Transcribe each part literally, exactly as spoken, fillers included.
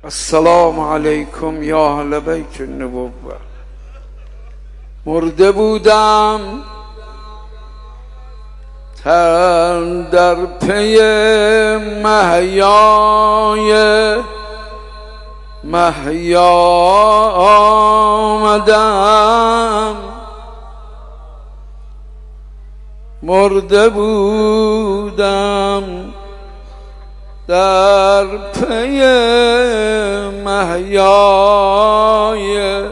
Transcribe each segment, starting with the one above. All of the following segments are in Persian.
السلام علیکم یا اهل بیت النبوة. مرده بودم تن در پی محیای محیا آمدم، مرده بودم در پی محیای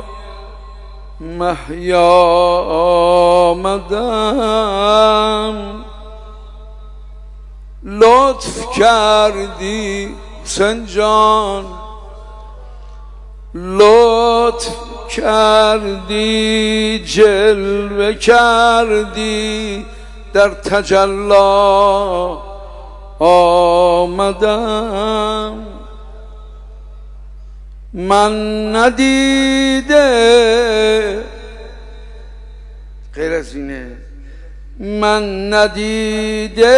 محیا آمدم. لطف کردی حسین جان، لطف کردی، جلوه کردی، در تجلا آمدم. من ندیده غیر از اینه، من ندیده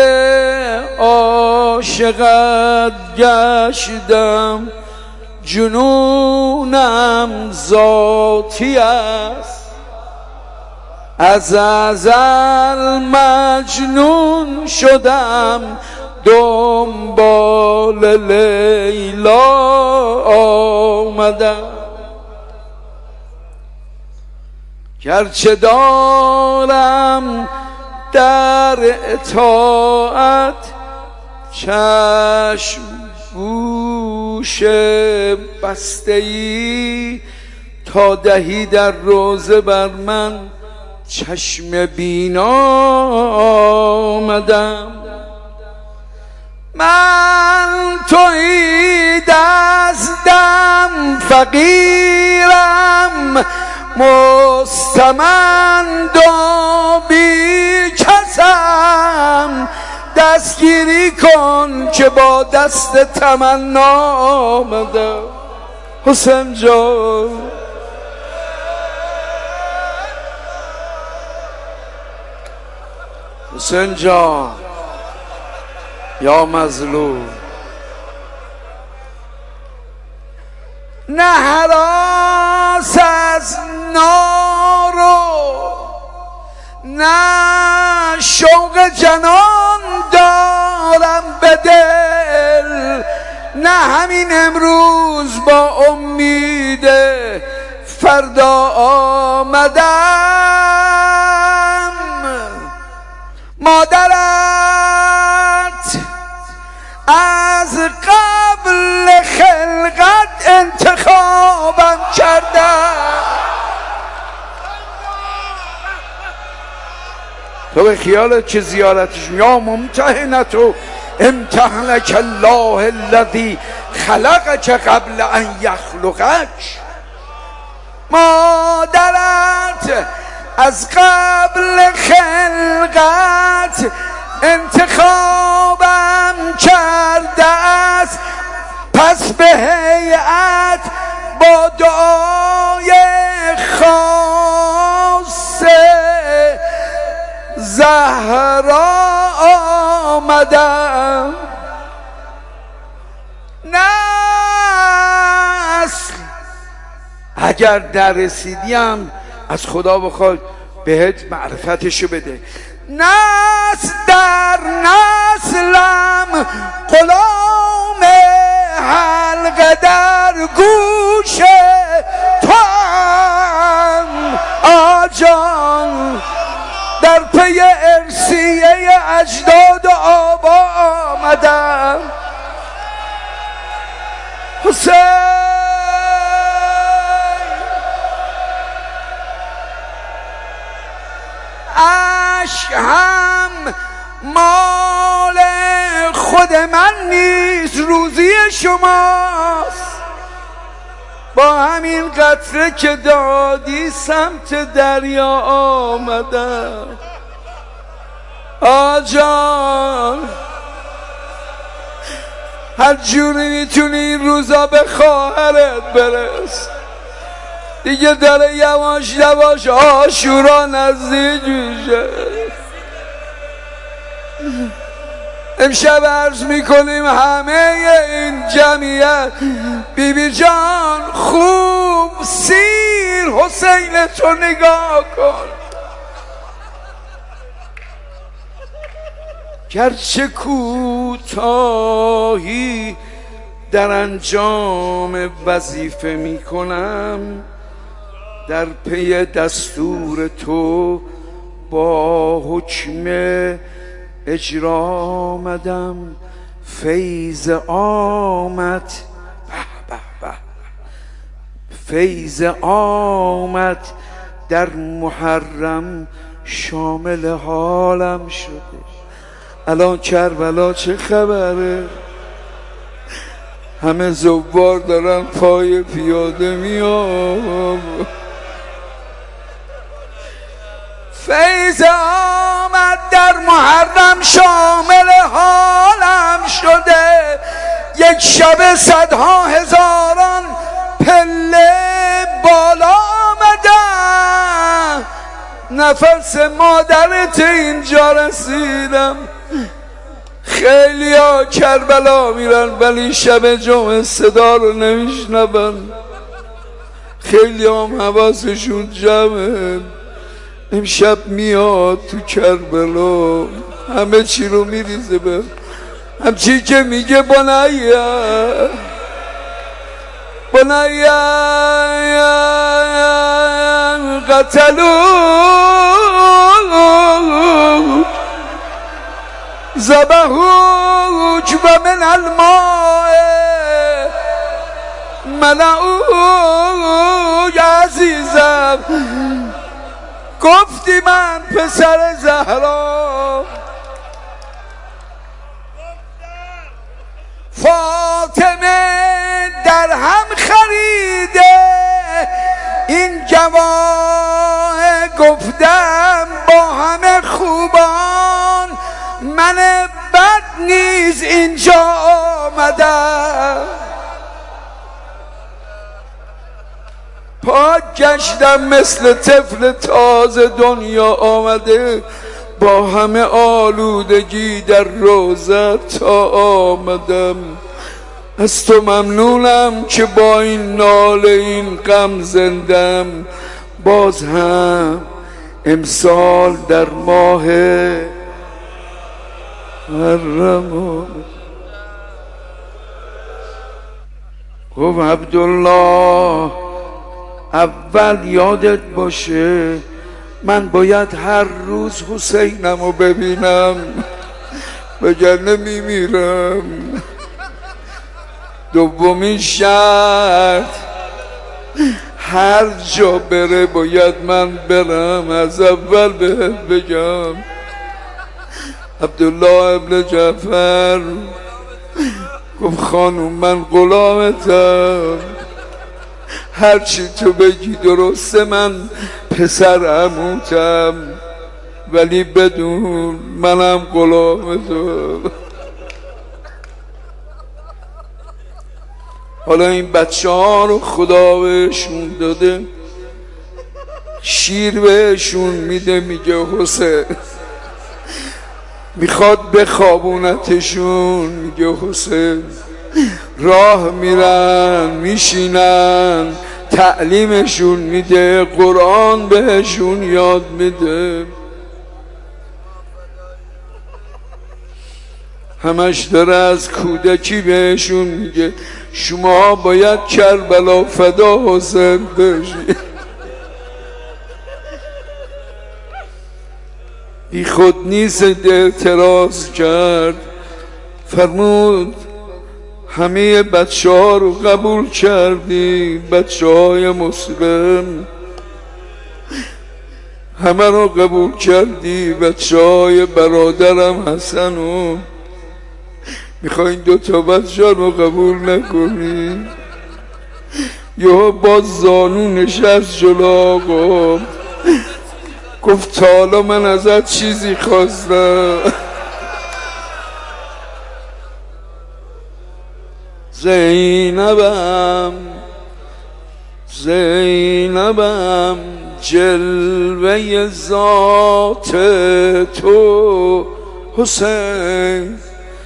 عاشقت گشتم، جنونم ذاتی است، از ازل مجنون شدم، دنبال لیلا آمدم. گرچه دارم در اطاعت چشم گوش بسته ای، تا دهی در روزه بر من چشم بینا آمدم. من تویی دستم، فقیرم مستمند و بی کسم، دستگیری کن که با دست تمنا آمدم. حسین جان حسین جان یا مظلوم، نه هراس از نارو نه شوق جنان دارم به دل، نه همین امروز با امید فردا آمدم. مادرت از قبل خلقت انتخابم کردم. تو به خیالت که زیارتش یا ممتحنتو امتحنک الله الذی خلقک قبل ان یخلقک. مادرت از قبل خلقت انتخابم کرده است، پس به هیئت با دعای خاص زهرا آمدم. نسل اگر در رسیدیم از خدا بخواد بهت معرفتشو بده. نسل در نسلم غلام حلقه در گوش توام آجان، در پی ارثیه اجداد و آبا آمدم. حسین عشق هم مال خود من نیست، روزی شماست. با همین قطره که دادی سمت دریا آمدم. آجان هر جوری میتونی این روزا به خواهرت برس، دیگه داره یواش یواش عاشورا نزدیک میشه. امشب عرض میکنیم همه این جمعیت بی بی جان خوب سیر حسین تو نگاه کن، گرچه کوتاهی در انجام وظیفه میکنم، در پی دستور تو با حکم اجرا آمدم. فیض آمد به به به، فیض آمد در محرم شامل حالم شده. الان کربلا چه خبره؟ همه زوار دارن پای پیاده میام. فیض آمد در محرم شامل حالم شده. یک شب صدها هزاران پله بالا آمدم، نفس مادرت اینجا رسیدم. خیلی ها کربلا میرن ولی شب جمعه صدا رو نمیشنون. خیلی هم حواسشون جمعه، امشب میاد تو کربلا همه چی رو میریزه به همچی که میگه بنیا بنیا قتلو زبهوک و من الماء ملعو عزیزم. گفتی من پسر زهرا فاطمه در هم خریده این گواه، گفتم با همه خوبان من بد نیز اینجا آمدم. پاک گشتم مثل طفل تازه دنیا آمده، با همه آلودگی در روزه تا آمدم. از تو ممنونم که با این ناله این غم زندم. باز هم امسال در ماه محرم گفت عبدالله اول یادت باشه من باید هر روز حسینم رو ببینم وگرنه میمیرم. دومین شرط هر جا بره باید من برم. از اول بهت بگم عبدالله ابن جعفر گفت خانوم من غلامتم، هرچی تو بگی درسته، من پسر عموتم، ولی بدون منم غلام تو. حالا این بچه ها رو خدا بهشون داده، شیر بهشون میده، میگه حسین میخواد بخوابونتشون، میگه حسین راه میرن میشینن تعلیمشون میده، قرآن بهشون یاد میده، همش داره از کودکی بهشون میگه شما باید کربلا فدا حسین بشی. بی خود نیست اعتراض کرد، فرمود همه بچه ها رو قبول کردی، بچه های مسلم همه رو قبول کردی، بچه های برادرم حسنو میخوای دو تا بچه رو قبول نکنی؟ یه باز زانو نشست جلو آقا گفت تا حالا من ازت چیزی خواستم؟ زینبم زینبم جلوه ذات تو حسین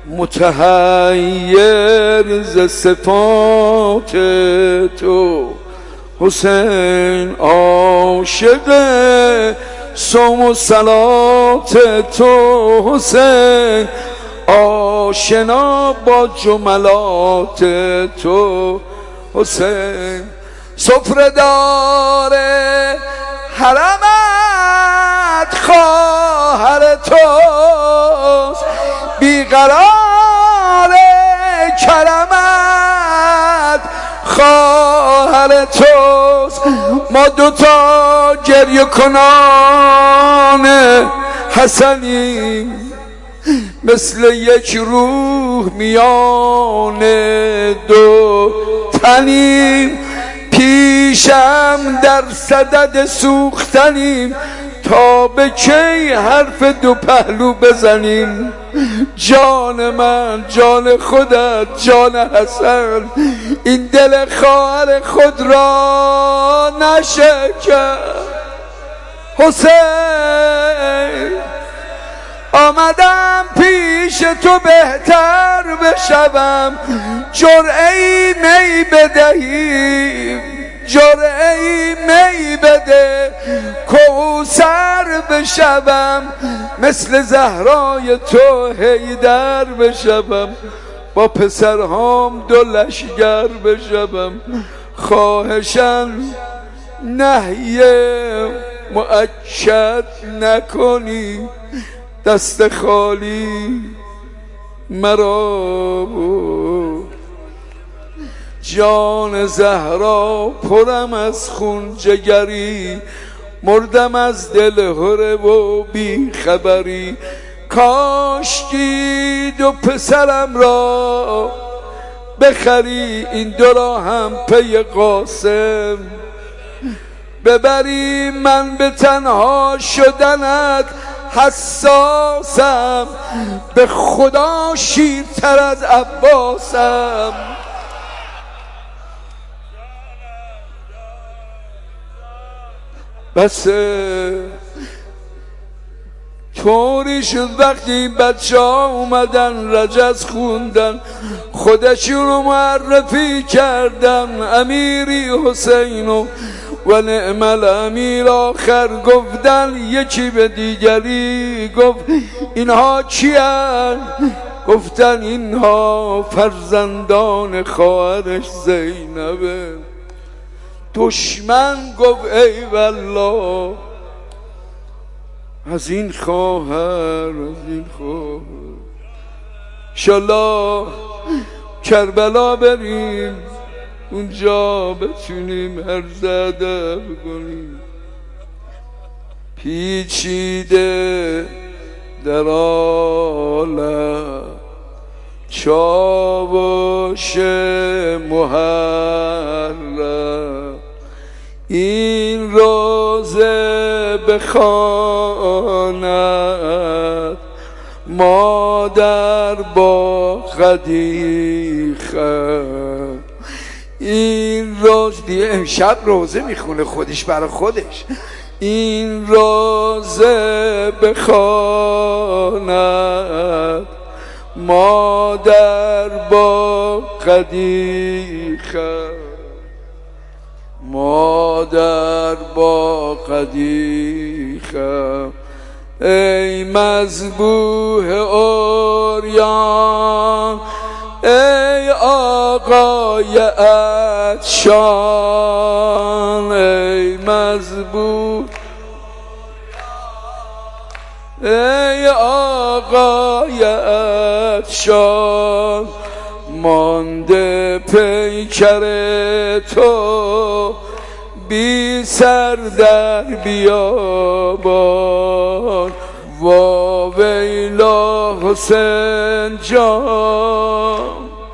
متحیر ز صفات تو حسین، عاشق صوم و صلات تو حسین، آشنا با جملات تو حسین. سفره دار حرمت خواهر توست، بیقرار کرمت خواهر توست. ما دوتا گریه کنان حسنیم، مثل یک روح میان دو تنیم. پیشم در صدد سوختنیم، تا به کی حرف دو پهلو بزنیم. جان من، جان خودت، جان حسن، این دل خواهر خود را نشکن. حسین آمدم پیش تو بهتر بشوم، جرعه‌ای می بدهیم، جرعه‌ای می بده کوثر بشوم، مثل زهرای تو حیدر بشوم، با پسرهام دو لشگر بشوم. خواهشاً نهی مؤکد نکنی، دست خالی مرا بود. جان زهرا پرم از خون جگری، مردم از دل هره و بی خبری. کاشکی دو پسرم را بخری، این دو را هم پی قاسم ببری. من به تنها شدنت حساسم، به خدا شیرتر از عباسم. بس طوری شد وقتی بچه ها اومدن رجز خوندن، خودشون رو معرفی کردن، امیری حسینو و نعم الامیر. آخر گفتن یکی به دیگری، گفت اینها کیان؟ گفتن اینها فرزندان خواهرش زینبه. دشمن گفت ای والله، از این خواهر، از این خواهر انشالله کربلا بریم، اونجا بتونیم عرض ادب کنیم. پیچیده در عالم چاوش محرم، این روزه بخواند مادر با قدیخه. این روز دیگه امشب روزه میخونه خودش برای خودش. این روزه بخواند مادر با قدیخه، مادر با قدیخه. ای مذبوح عریان، ای آقای عطشان، ای مذبوح، ای آقای عطشان، مانده پیکر تو بی سر در بیابان. وا ویلا حسین جان،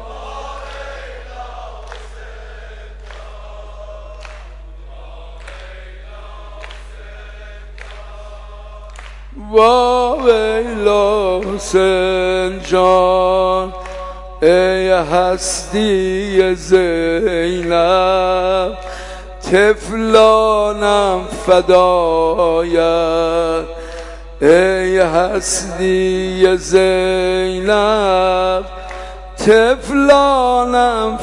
وا ویلا حسین جان. ای هستی زینب طفلانم فدایت، ای هستی زینب طفلانم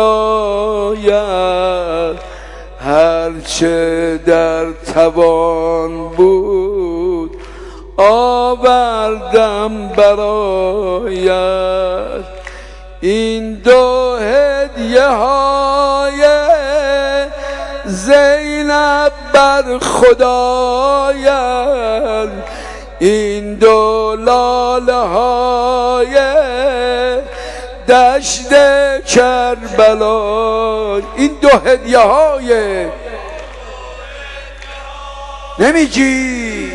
فدایت، هرچه در توان بود آوردم برایت. این دو هدیه های زینب بر خدایند، این دو لاله های دشت کربلا. این دو هدیه های نمیگی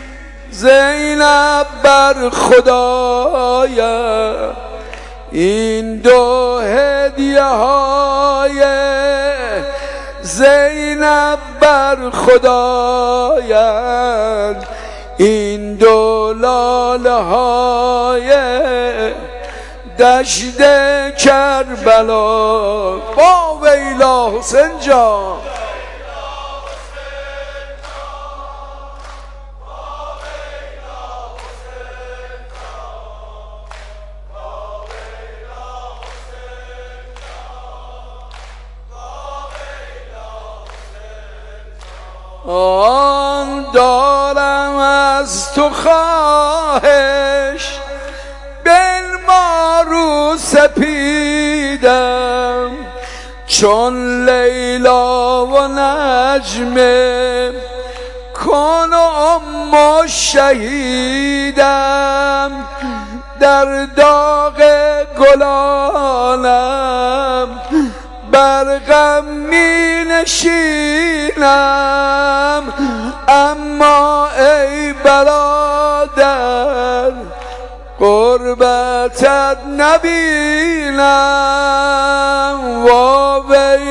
زینب بر خدایند، این دو هدیه های زینب بر خدایند، این دو لاله های دشت کربلا. با ویلا حسین جان آن دارم از تو خواهش، بنما رو سپیدم چون لیلا و نجمه، کن و ام شهیدم در داغ گلانم، بر غم می نشینم، اما ای برادر قربتت نبینم. و